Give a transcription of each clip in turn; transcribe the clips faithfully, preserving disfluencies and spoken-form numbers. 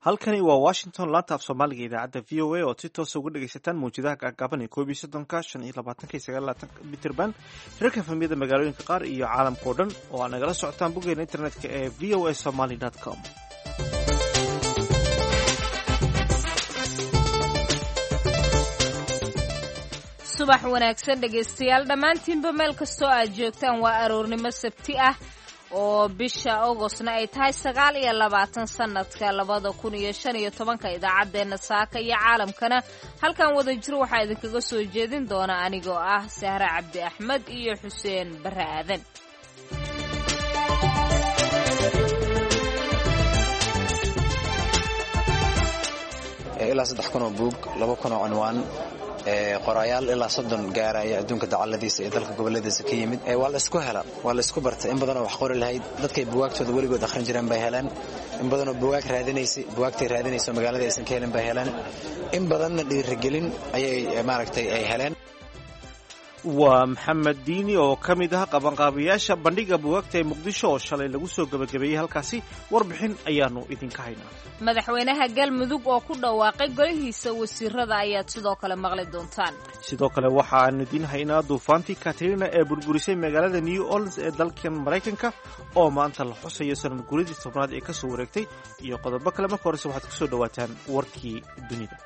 halkani waa washington laanta af soomaaliga idaacadda v o a oo si toosa uga dhegaysataan mawjadaha gaagaaban ee koob iyo soddonka shan iyo labaatanka iyo sagaal labaatanka mitrband hirarka fahmiyada magaalooyinka qaar iyo caalamka oo dhan oo aad nagala socotaan boggeena internetka ee v o a somaly dot com. subax wanaagsan dhegaystayaal dhammaantiinba meel kastoo aad joogtaan waa aroornimo sabti ah oo bisha augostna ay tahay sagaal iyo labaatan sanadka labada kun iyo shan iyo tobanka idaacaddeenna saaka iyo caalamkana halkan wada jiro waxaa idinkaga soo jeedin doona anigoo ah sahre cabdi axmed iyo xuseen barre aadan. ilaa saddex kun oo buug laba kun oo cinwaan qorayaal ilaa soddon gaaraya adduunka dacaladiisa ee dalka goboladiisa ka yimid waa la isku hela waa la isku bartay in badanoo wax qori lahayd dadkay buwaagtooda weligood akhrin jireen bay heleen in badanoo buwaag raadinaysay buwaagtay raadinayso magaalada aysan ka helin bay heleen in badanna dhiirigelin ayay maaragtay ay heleen. waa maxamed diini oo ka mid ah qabanqaabayaasha bandhiga buwaagta ee muqdisho oo shalay lagu soo gabagabeeyey halkaasi warbixin ayaanu idinka haynaa. madaxweynaha galmudug oo ku dhawaaqay golihiisa wasiirada ayaad sidoo kale maqli doontaan. sidoo kale waxaanu idiin haynaa duufaantii katrina ee burburisay magaalada new orleans ee dalkan maraykanka oo maanta la xusayo sanad guridii tobnaad ee kasoo wareegtay iyo qodobo kale. marka horese waxaad kusoo dhawaataan warkii dunida.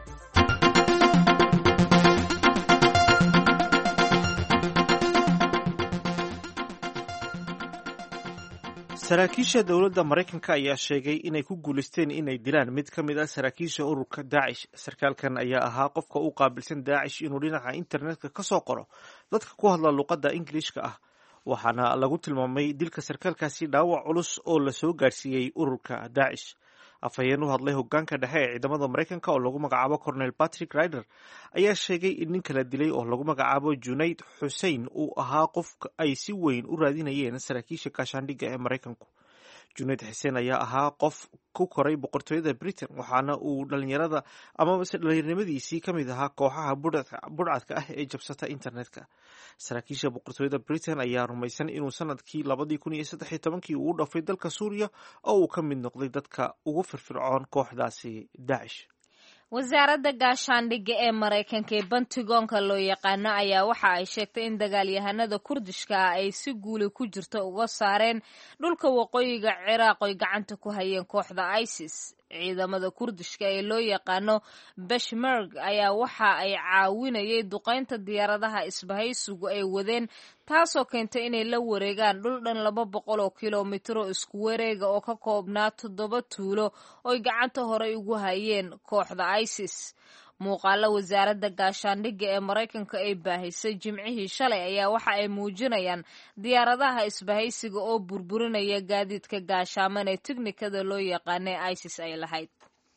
saraakiisha dowladda maraykanka ayaa sheegay inay ku guulaysteen inay dilaan mid ka mid ah saraakiisha ururka daacish. sarkaalkan ayaa ahaa qofka u qaabilsan daacish inuu dhinaca internetka ka soo qoro dadka ku hadla luqadda ingiliishka ah, waxaana lagu tilmaamay dilka sarkaalkaasi dhaawac culus oo la soo gaarsiiyey ururka daacish. afhayeen u hadlay hogaanka dhexe ee ciidamada maraykanka oo lagu magacaabo cornel patrick rider ayaa sheegay in nin kala dilay oo lagu magacaabo junayd xusein uu ahaa qof ay si weyn u raadinayeen saraakiisha gaashaandhigga ee maraykanku. junayd xuseen ayaa ahaa qof ku koray boqortooyada britain waxaana uu dhalinyarada amabase dhalinyarimadiisii ka mid ahaa kooxaha budhcadka ah ee jabsata internetka. saraakiisha boqortooyada britain ayaa rumaysan inuu sanadkii labadii kun iyo saddex iyo tobankii uu u dhafay dalka suuriya oo uu ka mid noqday dadka ugu firfircoon kooxdaasi daacish. wasaaradda gaashaandhigga ee maraykanka ee bentigoonka loo yaqaano ayaa waxa ay sheegtay in dagaalyahanada kurdishka ah ay si guuli ku jirta uga saareen dhulka waqooyiga ciraaq oy gacanta ku hayeen kooxda isis. ciidamada kurdishka ee loo yaqaano beshmerg ayaa waxa ay caawinayay duqaynta diyaaradaha isbahaysigu ay wadeen, taasoo keentay inay la wareegaan dhul dhan laba boqol oo kilomitro isku wareega oo ka koobnaa toddoba tuulo oy gacanta horey ugu hayeen kooxda isis. muuqaalo wasaaradda gaashaandhigga ee maraykanka ay baahisay jimcihii shalay ayaa waxa ay muujinayaan diyaaradaha isbahaysiga oo burburinaya gaadiidka gaashaaman ee tiknikada loo yaqaana ee isis ay lahayd.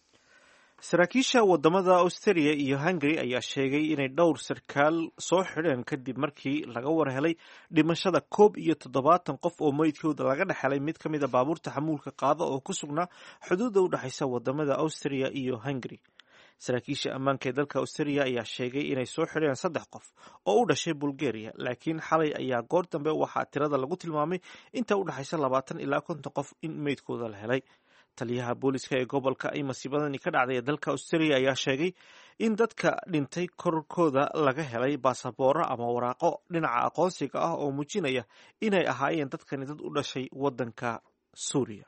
saraakiisha wadamada australia iyo hungary ayaa sheegay inay dhowr sarkaal soo xidheen kadib markii laga warhelay dhimashada koob iyo toddobaatan qof oo meydkooda laga dhexelay mid ka mid a baabuurta xamuulka qaada oo ku sugnaa xuduudda u dhexaysa wadamada austria iyo hungary. saraakiisha ammaanka ee dalka australia ayaa sheegay inay soo xidheen saddex qof oo u dhashay bulgaria, laakiin xalay ayaa goor dambe waxaa tirada lagu tilmaamay inta u dhexaysa labaatan ilaa konton qof in meydkooda la helay. taliyaha booliska ee gobolka ay masiibadani ka dhacday ee dalka australia ayaa sheegay in dadka dhintay korkooda laga helay baasabooro ama waraaqo dhinaca aqoonsiga ah oo muujinaya inay ahaayeen dadkani dad u dhashay waddanka suuriya.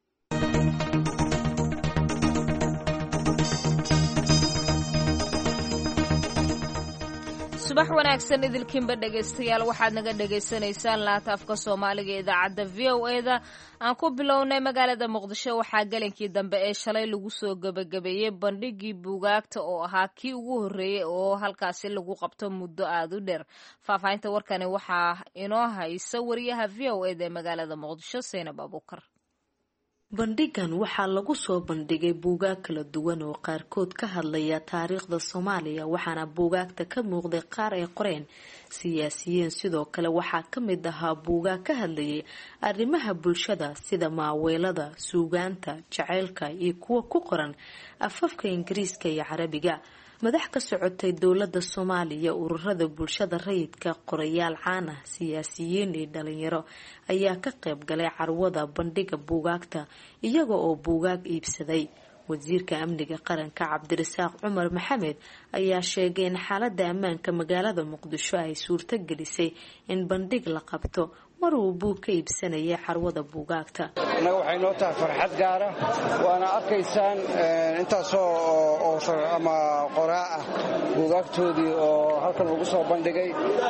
subax wanaagsan idilkiinba dhegaystayaal, waxaad naga dhagaysanaysaan laanta afka soomaaliga idaacadda v o e da. aan ku bilownay magaalada muqdisho waxaa galinkii dambe ee shalay lagu soo gabagabeeyey bandhigii buugaagta oo ahaa kii ugu horreeyey oo halkaasi lagu qabto muddo aada u dheer. faahfaahinta warkani waxaa inoo haysa wariyaha v o e da ee magaalada muqdisho seynab abuukar. bandhigan waxaa lagu soo bandhigay buugaag kala duwan oo qaarkood ka hadlaya taariikhda soomaaliya, waxaana buugaagta ka muuqday qaar ay qoreen siyaasiyiin. sidoo kale waxaa ka mid ahaa buugaag ka hadlayay arrimaha bulshada sida maaweelada, suugaanta, jaceylka iyo kuwa ku qoran afafka ingiriiska iyo carabiga. madax ka socotay dowladda Soomaaliya, ururada bulshada rayidka, qorayaal caan ah, siyaasiyiin iyo dhalinyaro ayaa ka qayb galay carwada bandhiga buugaagta iyaga oo buugaag iibsaday. wasiirka amniga qaranka cabdirasaaq cumar maxamed ayaa sheegay in xaalada ammaanka magaalada muqdisho ay suurto gelisay in bandhig la qabto mar uu buug ka iibsanayay carwada buugaagta. annaga waxay noo tahay farxad gaara waana arkaysaan intaasoo ama qoraa ah buugaagtoodii oo halkan lagu soo bandhigay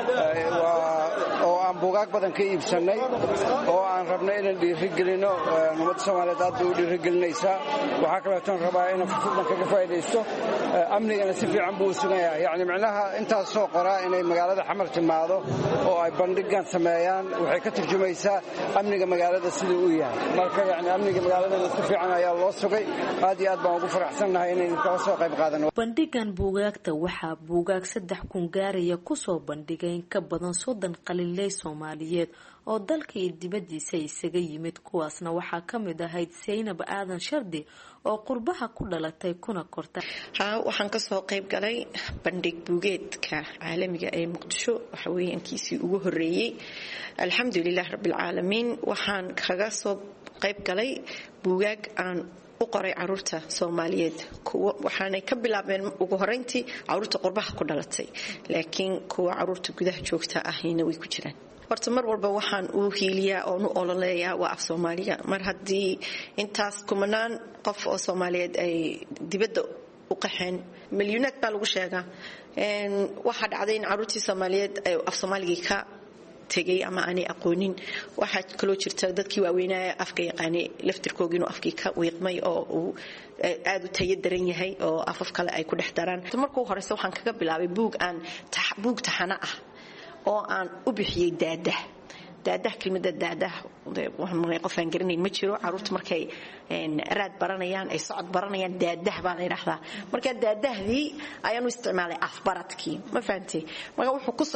oo aan buugaag badan ka iibsannay oo aan rabnay inaan dhiirigelino ummadda soomaaliyeed aad bay u dhiirigelinaysaa. waxaa kaleetoon rabaa inaan fursadan kaga faa'iidaysto amnigana si fiican buu u sugan yahay. yacni micnaha intaasoo qoraa inay magaalada xamar timaado oo ay bandhigan sameeyaan waxay ka turjumaysaa amniga magaalada siduu u yahay. marka yani amniga magaaladana si fiican ayaa loo sugay. aad iyo aad baan ugu faraxsannahay inaynu kala soo qayb qaadano. bandhigan buugaagta waxaa buugaag saddex kun gaaraya kusoo bandhigay in ka badan soddon qalinley soomaaliyeed oo dalka iyo dibadiisa isaga yimid. kuwaasna waxaa ka mid ahayd Saynab Aadan Shardi oo qurbaha ku dhalatay kuna kortay. haa waxaan kasoo qayb galay bandhig buugeedka caalamiga ee muqdisho waxa weeyaan kiisii ugu horeeyay. alxamdulilah rabbil caalamiin waxaan kaga soo qayb galay buugaag aan u qoray caruurta Soomaaliyeed. kuwa waxaanay ka bilaabeen ugu horeyntii caruurta qurbaha ku dhalatay laakiin kuwa caruurta gudaha joogta ahina way ku jiraan. horta mar walba waxaan u hiiliyaa oo u ololeeyaa waa af Soomaaliga. mar haddii intaas kumanaan qof oo Soomaaliyeed ay dibadda u qaxeen milyuunaad baa lagu sheegaa waxaa dhacday in caruurtii Soomaaliyeed ay af Soomaaliga ka tagay ama aanay aqoonin. waxaa kaloo jirta dadkii waaweynaa afka yaqaanay laftirkooda inuu afkii ka wiiqmay oo uu aad u tayo daran yahay oo afaf kale ay ku dhex daraan. markuu horeysa waxaan kaga bilaabay buug aan buug taxana ah oo aan u bixiyay daadah daadah kelmadda daadah waxaan qofaan garanayn ma jiro. caruurta markay raad baranayaan ay socod baranayaan daadah baa la yiraahdaa. marka daadahdii ayaan u isticmaalay afbaradkii ma fahantay. marka wuxuu ku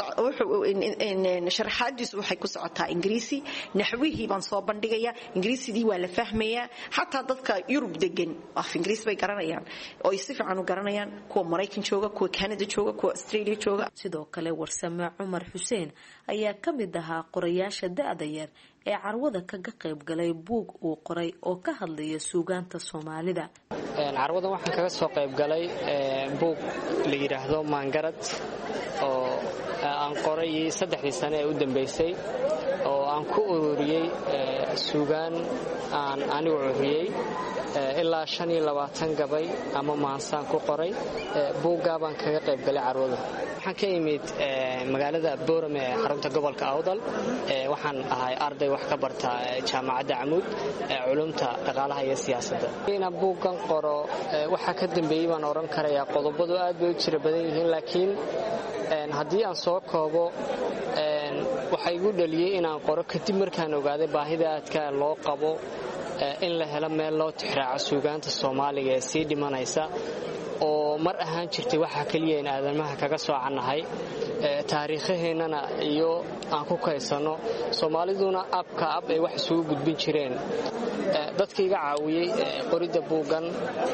wuxuu sharaxaadiisu waxay ku socotaa ingiriisi naxwihii baan soo bandhigayaa. ingiriisidii waa la fahmayaa xataa dadka Yurub degan af ingiriis bay garanayaan oo ay si fiican u garanayaan kuwa Mareykan jooga kuwa Canada jooga kuwa Australia jooga. sidoo kale warsame Cumar Xuseen ayaa ka mid ahaa qorayaasha da'da yar ee carwada kaga qayb galay buug uu qoray oo ka hadlaya suugaanta Soomaalida. carwadan waxaan kaga soo qayb galay buug la yiraahdo Maangarad oo aan qoray saddexdii sano ee u dambeysay oo aan ku ururiyay suugaan aan anigu ururiyay ilaa shan iyo labaatan gabay ama maansaan ku qoray. buugga baan kaga qayb galay carwada. waxaan ka imid magaalada Boorame ee xarunta gobolka Awdal. waxaan ahay arday wax ka barta jaamacadda Amuud culumta dhaqaalaha iyo siyaasadda. inaan buuggan qoro waxa ka dambeeyay baan oran karayaa qodobadu aad bay u jira badan yihiin laakiin haddii aan soo koobo waxa igu dhaliyay inaan qoro kadib markaan ogaaday baahida aadka loo qabo in la helo meel loo tixraaco suugaanta Soomaaliga ee sii dhimanaysa oo mar ahaan jirtay waxa kaliya in aadamaha kaga soocanahay taariikhaheennana iyo aan ku kaysano. Soomaaliduna abka ab ay wax isugu gudbin jireen. dadka iga caawiyay qorida buuggan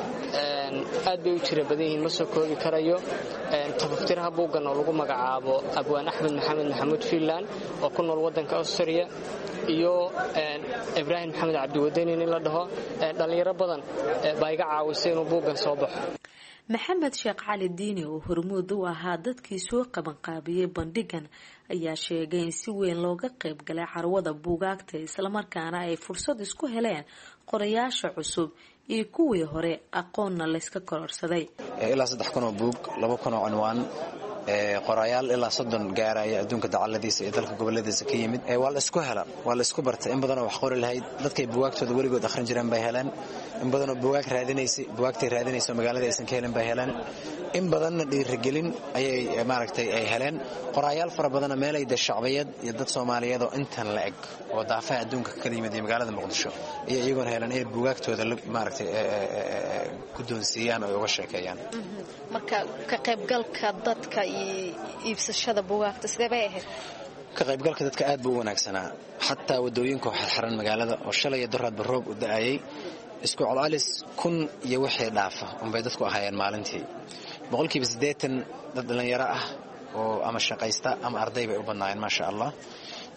aad bay u jira badan yihiin ma soo koobi karayo. tafaftiraha buuggan oo lagu magacaabo Abwaan Axmed Maxamed Maxamuud Fiilaan oo ku nool wadanka Australia iyo Ibrahim Maxamed Cabdiwadani in la dhaho dhalinyaro badan baa iga caawisay inuu buuggan soo baxo. maxamed sheekh cali diini oo hormuud u ahaa dadkii soo qaban qaabiyay bandhigan ayaa sheegay in si weyn looga qayb galay carwada buugaagta isla markaana ay fursad isku heleen qorayaasha cusub iyo kuwii hore aqoonna la iska kororsaday. ilaa saddex kun oo buug laba kun oo cinwaan qorayaal ilaa soddon gaaraya adduunka dacaladiisa iyo dalka goboladiisa ka yimid. waa la isku hela waa la isku bartay in badan oo wax qori lahayd dadkay buugaagtooda weligood akhrin jireen bay heleen. in badan oo buugaag raadinaysay buugaagtay raadinayso magaalada aysan ka helin bay heleen. in badanna dhiirigelin ayay maaragtay ay heleen. qorayaal fara badanna meelay da shacbiyad iyo dad Soomaaliyeed oo intan la eg oo daafaha adduunka ka yimid ee magaalada Muqdisho iyo iyagoon heleen ay buugaagtooda maaragtay ku doonsiiyaan oo uga sheekeeyaan. marka ka qaybgalka dadka iibsashada buugaagta sidee bay ahayd? ka qaybgalka dadka aad buu u wanaagsanaa. xataa wadooyinka waxa xiran magaalada oo shalay daraad baroob u daayay isku calalis kun iyo wixii dhaafa umbay dadku ahaayeen maalintii. boqolkiiba siddeetan dad dhalinyaro ah oo ama shaqaysta ama arday bay u badnaayeen ma sha Allah.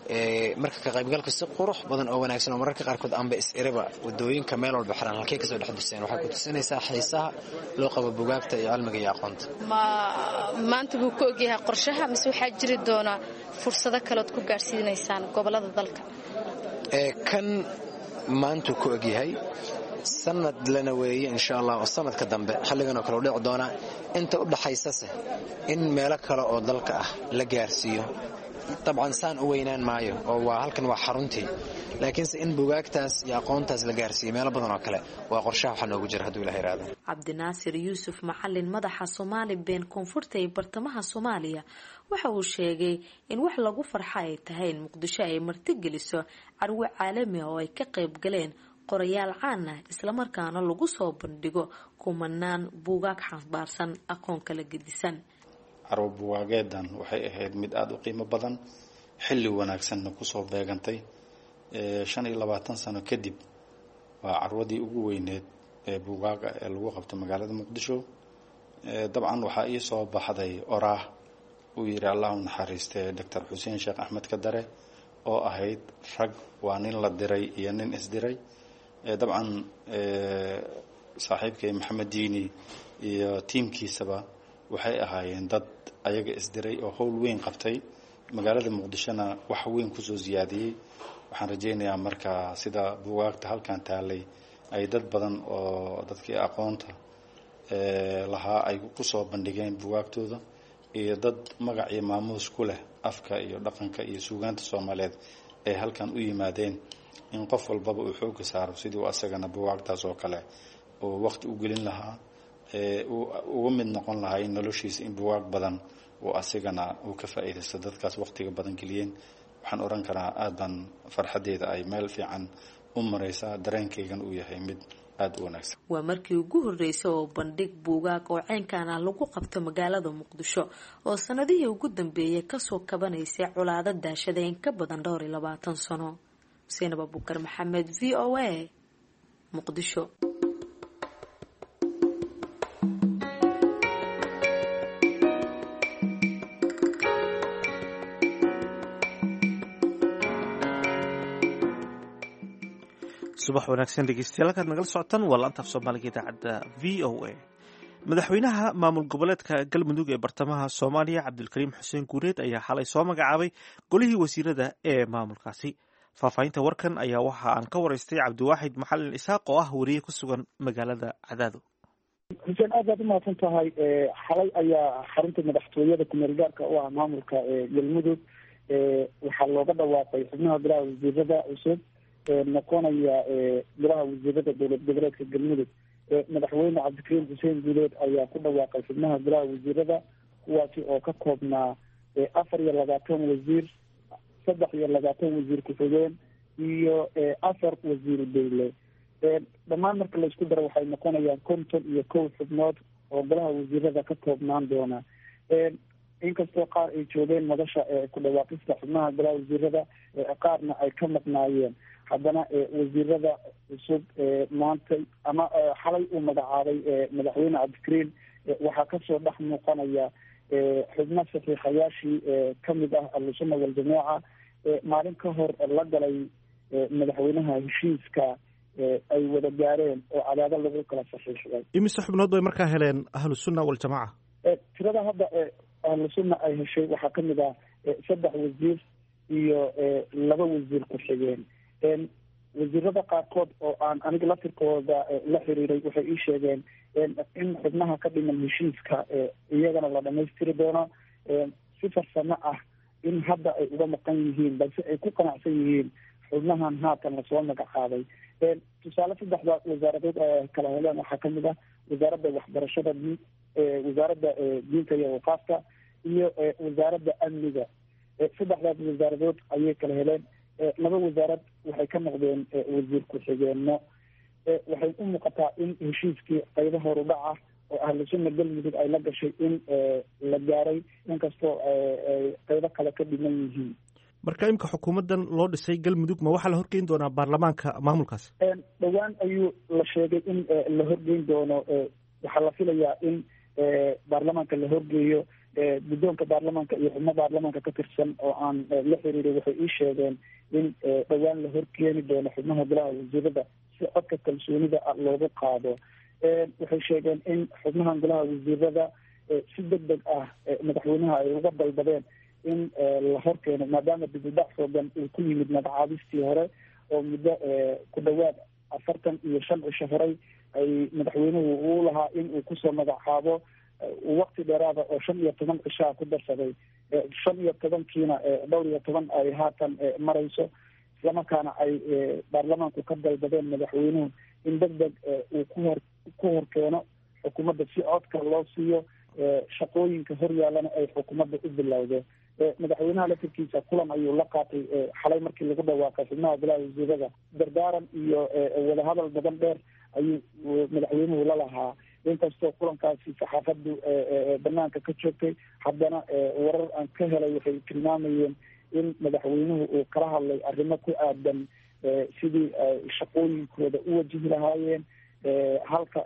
marka ka qaybgalka si qurux badan oo wanaagsan oo mararka qaarkood aanba is-iriba wadooyinka meel walba xiran halkay kasoo dhex duseen waxay ku tusinaysaa xiisaha loo qabo bugaagta iyo cilmiga iyo aqoonta. ma maanta buu ku ogyahay qorshaha mise waxaa jiri doona fursado kaleod ku gaarsiinaysaan gobolada dalka? kan maanta ku ogyahay sanad lana weeye insha allah oo sanadka dambe xilligan oo kale u dhici doona inta u dhaxaysase in meelo kale oo dalka ah la gaarsiiyo. طبعا saan u weynaan maayo oo waa halkan waa xaruntii laakiinse in bugaagtaas iyo aqoontaas la gaarsiiyo meelo badan oo kale waa qorshaha waxa noogu jira hadduu ilaahay raado. Cabdinaasir Yuusuf Macalin madaxa Soomaali been koonfurta ee bartamaha Soomaaliya waxa uu sheegay in wax lagu farxo ay tahay in Muqdisho ay martigeliso carwo caalami oo ay ka qayb galeen qorayaal caan ah isla markaana lagu soo bandhigo kumanaan buugaag xambaarsan aqoon kala gedisan. carwo buugaageedan waxay ahayd mid aad u qiimo badan xilli wanaagsanna ku soo beegantay shan iyo labaatan sano kadib waa carwadii ugu weyneed ee buugaaga ee lagu qabto magaalada Muqdisho. dabcan waxaa ii soo baxday oraah uu yiri Allahu naxariistay Doctor Xuseen Sheekh Axmed Kadare oo ahayd rag waa nin la diray iyo nin isdiray. dabcan saaxiibkay Maxamed Diini iyo tiimkiisaba waxay ahaayeen dad ayaga isdiray oo howl weyn qabtay magaalada Muqdishona wax weyn ku soo ziyaadiyay. waxaan rajaynayaa marka sida buugaagta halkan taalay ay dad badan oo dadkii aqoonta ee lahaa ay ku soo bandhigeen buugaagtooda iyo dad magac iyo maamuus ku leh afka iyo dhaqanka iyo suugaanta Soomaaliyeed ee halkan u yimaadeen in qof walba uu xoog saaro sidii uu asagana buugaagtaas oo kale oo waqti u gelin lahaa ee uu mid noqon lahaa in noloshiisa in buugaag badan oo asigana uu ka faa'iideysto dadkaas waqtiga badan geliyeen. waxaan oran karaa aadan farxadeeda ay meel fiican u mareysa dareenkaygan uu yahay mid aad u wanaagsan. waa markii ugu horeysay oo bandhig buugaag oo caynkan ah lagu qabto magaalada Muqdisho oo sanadihii ugu dambeeyay ka soo kabanaysay colaado daashada in ka badan dhowr iyo labaatan sano. Seenab Abubakar Maxamed, V O A, Muqdisho. subax wanaagsan dhegeystayaal halkaad nagala socotaan waa laanta af soomaaliga idaacadda V O A. madaxweynaha maamul goboleedka galmudug ee bartamaha Soomaaliya Cabdulkariim Xuseen Guureed ayaa xalay soo magacaabay golihii wasiirada ee maamulkaasi. faahfaahinta warkan ayaa waxa aan ka waraystay Cabdiwaaxid Maxalin Isaaq oo ah wariye ku sugan magaalada Cadaado. xuseen aad baad u mahadsan tahay. xalay ayaa xarunta madaxtooyada kumeel gaarka u ah maamulka galmudug waxaa looga dhawaaqay xubnaha golaha wasiirada cusub noqonaya golaha wasiirada dowlad goboleedka galmudug. madaxweyne Cabdikariim Xuseen Guuleed ayaa ku dhawaaqay xubnaha golaha wasiirada kuwaasi oo ka koobnaa afar iyo labaatan wasiir, saddex iyo labaatan wasiir ku-xigeen iyo afar wasiir dowle. dhammaan marka la isku daro waxay noqonayaan konton iyo kow xubnood oo golaha wasiirada ka koobnaan doona. inkastoo qaar ay joogeen madasha ku dhawaaqista xubnaha golaha wasiirada qaarna ay ka maqnaayeen, haddana wasiirada cusub maanta ama xalay uu magacaabay madaxweyne Cabdikariim waxaa kasoo dhex muuqanaya xubno saxiixayaashii kamid ah ahlusunna waljamaaca maalin ka hor la galay madaxweynaha heshiiska ay wada gaareen oo cadaado lagu kala saxiixday. imise xubnood bay markaa heleen ahlusunna waljamaaca? tirada hadda ahlusunna ay heshay waxaa kamid ah saddex wasiir iyo laba wasiir ku-xigeen. wasiirada qaarkood oo aan aniga laftirkooda la xiriiray waxay ii sheegeen in xubnaha ka dhiman heshiiska iyagana la dhamaystiri doono si farsamo ah in hadda ay uga maqan yihiin balse ay ku qanacsan yihiin xubnahan haatan lasoo magacaabay. tusaale saddexda wasaaradood kala heleen waxaa kamid ah wasaaradda waxbarashada, wasaaradda diinta iyo waqaafka iyo wasaaradda amniga. saddexdaas wasaaradood ayay kala heleen. laba wasaarad waxay ka noqdeen wasiir ku-xigeenno. waxay u muuqataa in heshiiskii qaybo horudhaca oo ahlusunna galmudug ay la gashay in la gaaray inkastoo qaybo kale ka dhiman yihiin. marka imika xukuumaddan loo dhisay galmudug ma waxaa la horgeyn doonaa baarlamaanka maamulkaas? dhowaan ayuu la sheegay in la horgeyn doono. waxaa la filayaa in baarlamaanka la horgeeyo guddoonka baarlamaanka iyo xubno baarlamaanka ka tirsan oo aan la xiriiray waxay ii sheegeen in dhowaan la horkeeni doono xubnaha golaha wasiirada si codka kalsoonida loogu qaado. waxay sheegeen in xubnahan golaha wasiirada si deg deg ah madaxweynaha ay uga dalbadeen in la horkeeno maadaama dibudhac xoogan uu ku yimid magacaabistii hore oo muddo ku dhawaad afartan iyo shan cisho horey ay madaxweynuhu uu lahaa in uu kusoo magacaabo waqti dheeraada oo shan iyo toban cishaa ku darsaday. shan iyo tobankiina dhowr iyo toban ay haatan marayso, islamarkaana ay baarlamaanku ka dalbadeen madaxweynuhu in deg deg uu kuhor ku horkeeno xukuumadda si codka loo siiyo shaqooyinka horyaalana ay xukuumadda u bilowdo. madaxweynaha lafirkiisa kulan ayuu la qaatay xalay markii lagu dhawaaqay xubnaha golaha wasiirada, dardaaran iyo wadahadal badan dheer ayuu madaxweynuhu la lahaa. inkastoo kulankaasi saxaafadu banaanka ka joogtay, haddana warar aan ka helay waxay tilmaamayeen in madaxweynuhu uu kala hadlay arrimo ku aadan sidii shaqooyinkooda u wajihi lahaayeen, halka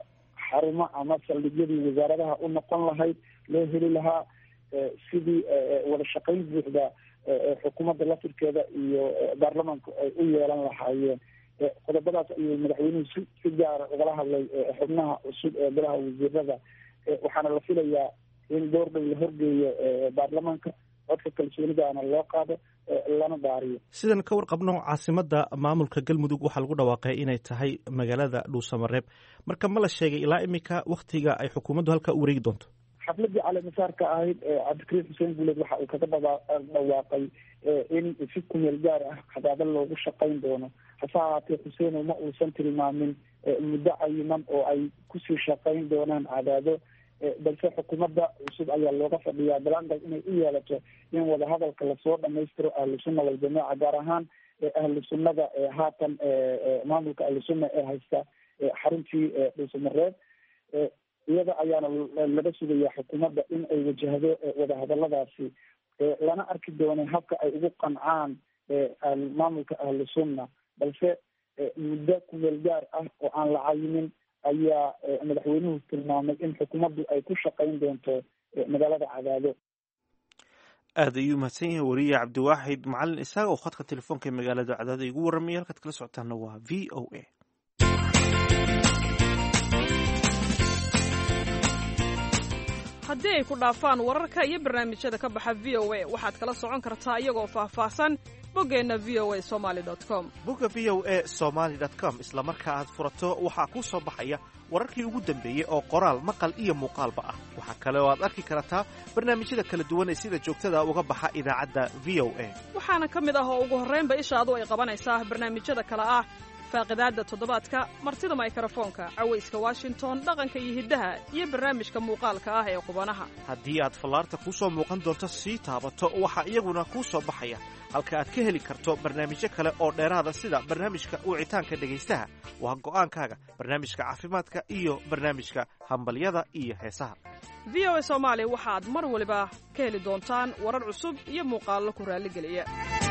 xarumo ama saldhigyadii wasaaradaha u noqon lahayd loo heli lahaa, sidii wada shaqayn buuxda xukuumadda lafirkeeda iyo baarlamaanku ay u yeelan lahaayeen. qodobadaas ayuu madaxweynuhu si si gaara ugala hadlay xubnaha cusub ee golaha wasiirada, waxaana la filayaa in door dhow la horgeeyo baarlamaanka, codka kalsoonidaana loo qaado lana daariyo. sidan ka warqabno caasimada maamulka galmudug waxaa lagu dhawaaqay inay tahay magaalada dhuusamareeb, marka ma la sheegay ilaa imika waktiga ay xukuumaddu halkaa u wareegi doonto? xafladii caleemasaarka ahayd cabdikariim xuseen guuleed waxa uu kaga dhawaaqay in si kumeel gaar ah cadaadad loogu shaqayn doono. hase ahaatee xuseen ma uusan tilmaamin muddo cayiman oo ay kusii shaqayn doonaan cadaado, balse xukuumadda cusub ayaa looga fadhiyaa balangal inay u yeelato in wadahadalka lasoo dhamaystiro ahlu sunna waljamaaca, gaar ahaan ahlu sunnada haatan maamulka ahlu sunna ee haysta xaruntii dhuusamareeb. iyada ayaana laga sugaya xukuumadda in ay wajahdo wadahadaladaasi, lana arki doonay habka ay ugu qancaan maamulka ahlu sunna. balse muddo kumeel gaar ah oo aan la cayimin ayaa madaxweynuhu tilmaamay in xukuumaddu ay ku shaqayn doonto magaalada cadaado. aada ayuu mahadsan yahay wariye cabdiwaaxid macalin isaga oo khadka telefoonka ee magaalada cadaado igu warramaya. halkaad kala socotaana waa v o a. haddii ay ku dhaafaan wararka iyo barnaamijyada ka baxa v o a waxaad kala socon kartaa iyagoo faahfaahsan boggeenna v o a somaali dot com. bogga v o a somaali dot com isla marka aad furato waxaa kuu soo baxaya wararkii ugu dambeeyey oo qoraal maqal iyo muuqaalba ah. waxaa kale oo aad arki kartaa barnaamijyada kala duwan ee sida joogtada uga baxa idaacadda v o a. waxaana ka mid ah oo ugu horraynba ishaadu ay qabanaysaa barnaamijyada kale ah faaqidaadda toddobaadka, martida mikrofoonka, cawayska washington, dhaqanka iyo hiddaha, iyo barnaamijka muuqaalka ah ee qubanaha. haddii aad fallaarta kuu soo muuqan doonto sii taabato waxaa iyaguna kuu soo baxaya halka aad ka heli karto barnaamijyo kale oo dheeraada sida barnaamijka wicitaanka dhegaystaha, waa go'aankaaga, barnaamijka caafimaadka iyo barnaamijka hambalyada iyo heesaha. v o a soomaali waxaad mar waliba ka heli doontaan warar cusub iyo muuqaallo ku raalligeliya.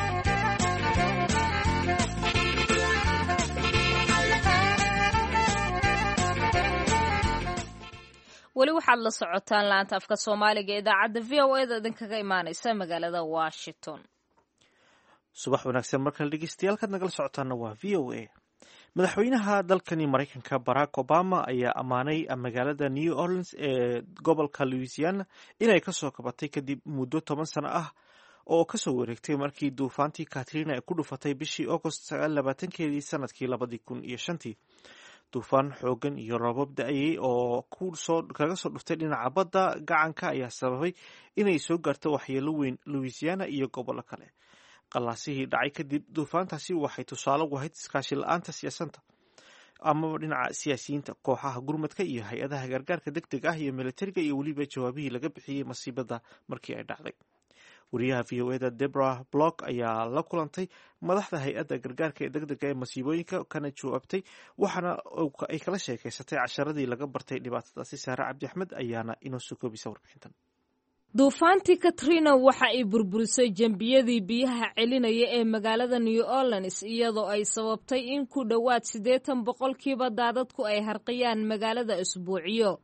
weli waxaad la socotaan laanta afka soomaaliga idaacadda v o a da idinkaga imaanaysa magaalada washington. subax wanaagsan markale dhegeystayaal kaad nagala socotaana waa v o a. madaxweynaha dalkani maraykanka barack obama ayaa ammaanay magaalada new orleans ee gobolka louisiana inay kasoo kabatay kadib muddo toban sano ah oo kasoo wareegtay markii duufaantii katrina ay ku dhufatay bishii agost sagaal labaatankeedii sanadkii labadii kun iyo shantii. duufaan xoogan iyo roobab da-ayay oo kaga soo dhuftay dhinaca badda gacanka ayaa sababay inay soo gaarto waxyeelo weyn louisiana iyo gobollo kale. qalaasihii dhacay kadib duufaantaasi waxay tusaale u ahayd iskaashi la-aanta siyaasanta amaba dhinaca siyaasiyiinta, kooxaha gurmadka iyo hay-adaha gargaarka deg deg ah iyo militariga iyo weliba jawaabihii laga bixiyey masiibada markii ay dhacday. wariyaha v o eda deborah block ayaa la kulantay madaxda hay-adda gargaarka ee deg dega ee masiibooyinka kana jawaabtay, waxaana ay kala sheekaysatay casharadii laga bartay dhibaatadaasi. saare cabdi axmed ayaana inoo soo koobisa warbixintan. duufaantii katrina waxa ay burburisay jembiyadii biyaha celinaya ee magaalada new orleans, iyadoo ay sababtay in ku dhowaad siddeetan boqolkiiba daadadku ay harqiyaan magaalada isbuuciyo.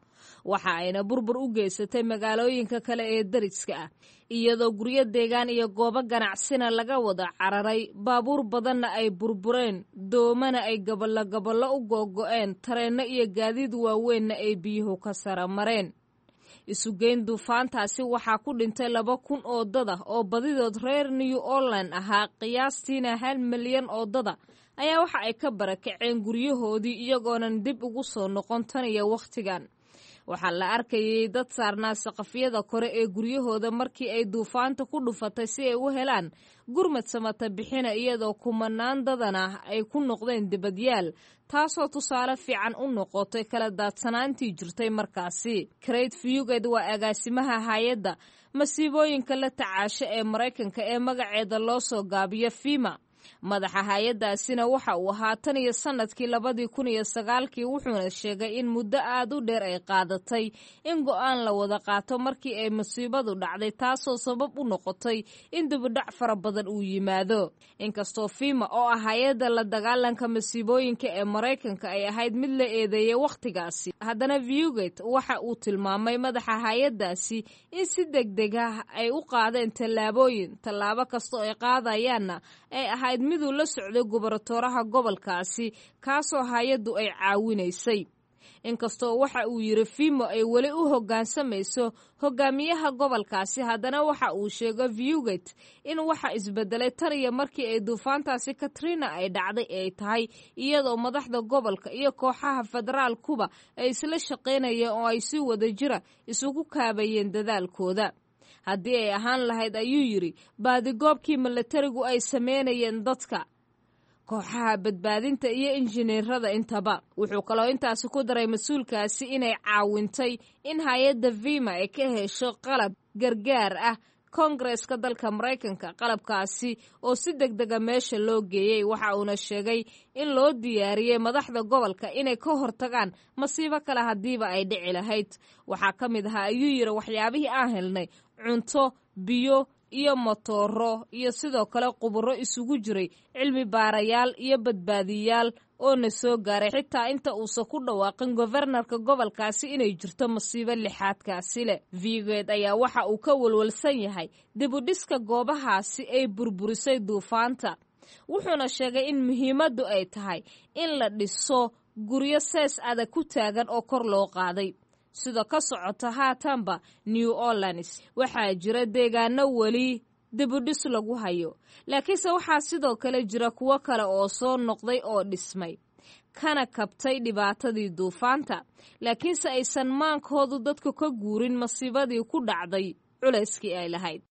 waxa ayna burbur u geysatay magaalooyinka kale ee dariska ah iyadoo guryo deegaan iyo goobo ganacsina laga wada cararay baabuur badanna ay burbureen doomana ay gaballo gaballo u googo'een tareenno iyo gaadiid waaweynna ay biyuhu ka sara mareen isugeyn duufaantaasi waxaa ku dhintay laba kun oo dada oo badidood reer new orland ahaa qiyaastiina hal milyan oo dada ayaa waxa ay ka barakaceen guryahoodii iyagoonan dib ugu soo noqon tan iyo wakhtigan waxaa la arkayay dad saarnaa saqafyada kore ee guryahooda markii ay duufaanta ku dhufatay si ay u helaan gurmad samata bixina iyadoo kumanaan dadana ay ku noqdeen dibadyaal taasoo tusaale fiican u noqotay kala daadsanaantii jirtay markaasi Craig Fugate waa agaasimaha hay-adda masiibooyinka la tacaasho ee Maraykanka ee magaceeda loo soo gaabiyo FEMA madaxa hay-addaasina waxa uu ahaa tan iyo sanadkii labadii kun iyo sagaalkii wuxuuna sheegay in muddo aad u dheer ay qaadatay in go'aan la wada qaato markii ay masiibadu dhacday taasoo sabab u noqotay in dibudhac fara badan uu yimaado inkastoo FEMA oo ah hay-adda la dagaalanka masiibooyinka ee Maraykanka ay ahayd mid la eedeeyay wakhtigaasi haddana Fugate waxa uu tilmaamay madaxa hay-addaasi in si degdeg ah ay u qaadeen tallaabooyin tallaabo kastoo ay qaadayaanna ay ahayd miduu la socday gobernatooraha gobolkaasi kaasoo hay-addu ay caawinaysay inkastoo waxa uu yiri FEMA ay weli u hoggaansamayso hogaamiyaha gobolkaasi haddana waxa uu sheegay Fugate in waxa isbedelay tan iyo markii ay duufaantaasi Katrina ay dhacday ay tahay iyadoo madaxda gobolka iyo kooxaha federaalkuba ay isla shaqaynayeen oo ay si wada jira isugu kaabayeen dadaalkooda haddii ay ahaan lahayd ayuu yiri baadigoobkii milatarigu ay sameynayeen dadka kooxaha badbaadinta iyo injineerada intaba wuxuu kaloo intaasi ku daray mas-uulkaasi inay caawintay in hay-adda FEMA ay ka hesho qalab gargaar ah koongareeska dalka Maraykanka qalabkaasi oo si degdega meesha loo geeyey waxa uuna sheegay in loo diyaariyey madaxda gobolka inay ka hortagaan masiibo kale haddiiba ay dhici lahayd waxaa ka mid ahaa ayuu yiri waxyaabihii aan helnay cunto biyo iyo motooro iyo sidoo kale quburo isugu jiray cilmi baarayaal iyo badbaadiyaal oo na soo gaaray xitaa inta uusan ku dhawaaqin governorka gobolkaasi inay jirto masiibo lixaadkaasi leh Fugate ayaa waxa uu ka walwalsan yahay dib u dhiska goobahaasi ay burburisay duufaanta wuxuuna sheegay in muhiimaddu ay tahay in la dhiso guryo sees adag ku taagan oo kor loo qaaday sida ka socota haatanba New Orleans waxaa jira deegaano weli dibudhis lagu hayo laakiinse waxaa sidoo kale jira kuwo kale oo soo noqday oo dhismay kana kabtay dhibaatadii duufaanta laakiinse aysan maankoodu dadku ka guurin masiibadii ku dhacday culayskii ay lahayd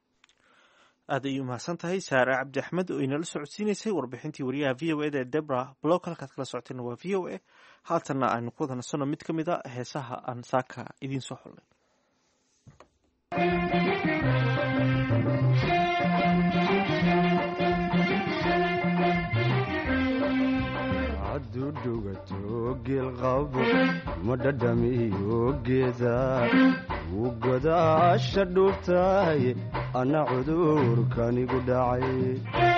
aad ayay umahadsan tahay saare cabdi axmed oo inala socodsiinaysay warbixintii wariyaha v o eda ee debra blog halkaad kala socotayna waa v o a haatanna aynu ku wada nasanno mid ka mid a heesaha aan saaka idiin soo xullay hadduu dhugato geelqabo ma dhadhamiyo geeda wuu godaasha dhuubtahay ana cudurkanigu dhacay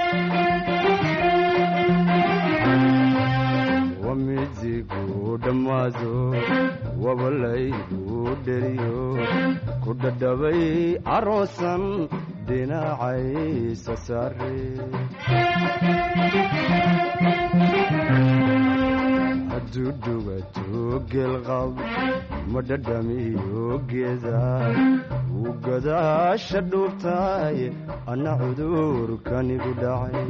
wamidigu dhammaado wabalaygu dheriyo ku dhadhabay caroosan dhinacaysa saare hadduu dhugato geelqab ma dhadhamiyo geeda wuu godaasha dhuubtahay ana cudurkanigu dhacay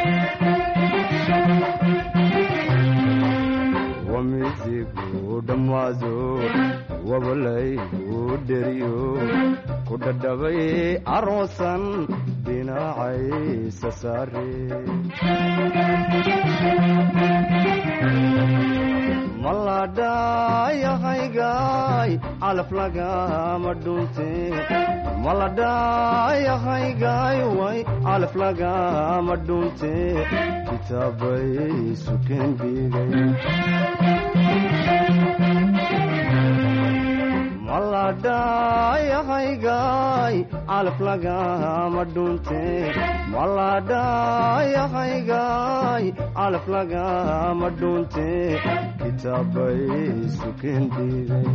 wamidigu dhammaado wabalaygu dheriyo ku dhadhabay caroosan dhinacaysa saare maladhayahaygaay calaf lagama dhunte maladhayahaygaay way calaf lagama dhunte kitaabay sukeen dhigay maladhayahaygaay calaf lagama dhunte maladhayahaygaay calaf lagama dhunte kitaabay sukeen dhiigay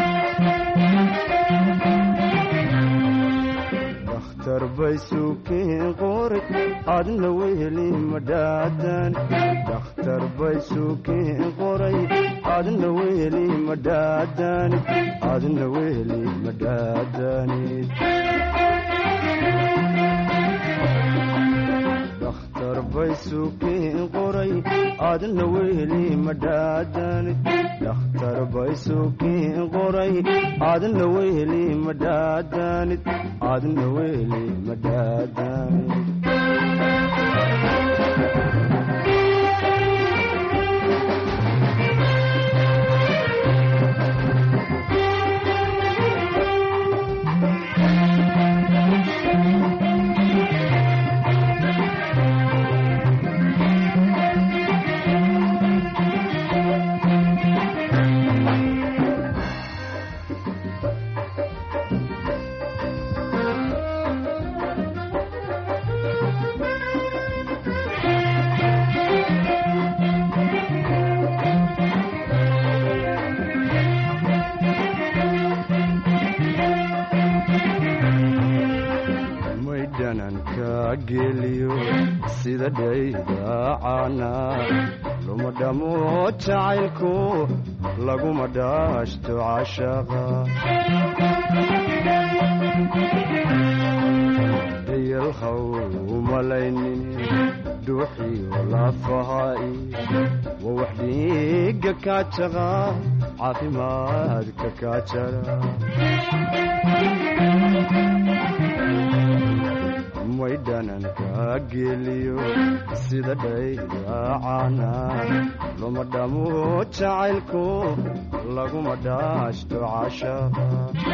dakhtar bay sukeen qoray adna weheli madhaadan dakhtar bay sukeen qoray adna weheli madhaadanid adna weheli madhaadanid dakhtar bay sukeen qoray adna weheli madhaadanid dakhtar bay sukeen qoray adna weheli madhaadanid adna weheli madhaadanid sida dhaydaacana luma dhamo jacaylku laguma dhaashto cashaqa dayalhaw umalaynin dhuuxiyo lafahaai wa wax dhiiga kaajaqa caafimaadka kaajara maydhananka geliyo sida dhaydaacana luma dhamo jacaylku laguma dhaashto cashaqa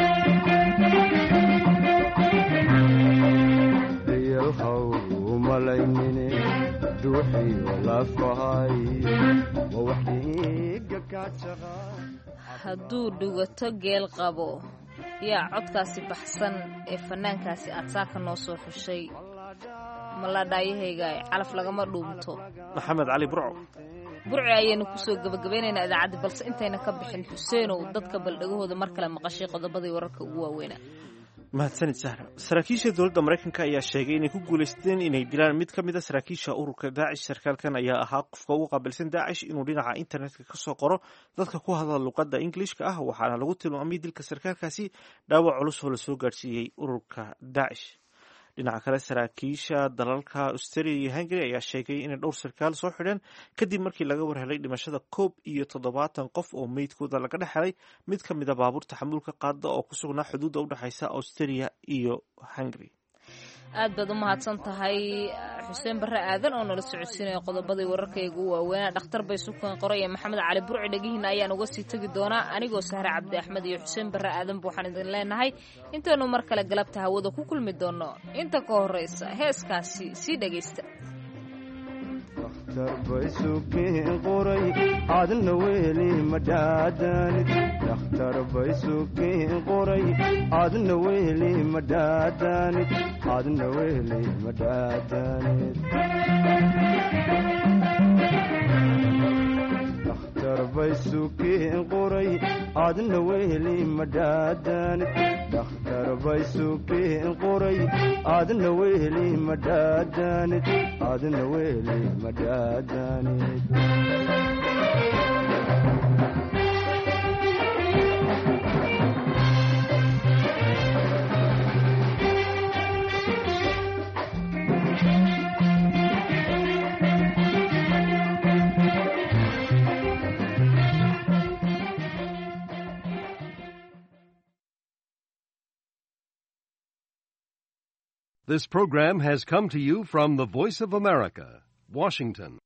dayalhaw umalaynine dhuuxiyo lafahay wa wax dhiiga kaajaqa hadduu dhugato geel qabo yaa codkaasi baxsan ee fanaankaasi aad saaka noo soo xushay maladhaayahayga calaf lagama dhuumto maxamed cali burco burci ayaynu kusoo gabagabeynaynaa idaacadda balse intayna ka bixin xuseenow dadka baldhagahooda mar kale maqashay qodobadii wararka ugu waaweynaa mahadsanid sahra saraakiisha dowladda maraykanka ayaa sheegay inay ku guulaysteen inay dilaan mid ka mid a saraakiisha ururka daacish sarkaalkan ayaa ahaa qofka ugu qaabilsan daacish inuu dhinaca internetka ka soo qoro dadka ku hadla luqadda ingilishka ah waxaana lagu tilmaamay dilka sarkaalkaasi dhaawac culus oo lasoo gaadhsiiyey ururka daacish dhinaca kale saraakiisha dalalka australia iyo hungary ayaa sheegay inay dhowr sarkaal soo xidheen kadib markii laga warhelay dhimashada koob iyo toddobaatan qof oo meydkooda laga dhex helay mid ka mid a baabuurta xamuulka qaada oo ku sugnaa xuduudda u dhexaysa australia iyo hungary aad baad u mahadsan tahay xuseen barre aadan oo nala socodsiinaya qodobadii wararkayga u waaweynaa dhakhtar bay sukan qoraya maxamed cali burci dhegihiina ayaan uga sii tegi doonaa anigoo sahre cabdi axmed iyo xuseen barre aadanba waxaan idin leenahay intaynu mar kale galabta hawada ku kulmi doono inta ka horraysa heeskaasi sii dhegaysta dakhtar bay sukeen qoray adna weheli madhaadanid dakhtar bay sukeen qoray adna weheli madhaadanid adna weheli madhaadanid dakhtar bay sukeen qoray adna weheli madhaadanid dakhtar bay sukeen qoray adna weheli madhaadanid adna weheli madhaadanid This program has come to you from the Voice of America, Washington.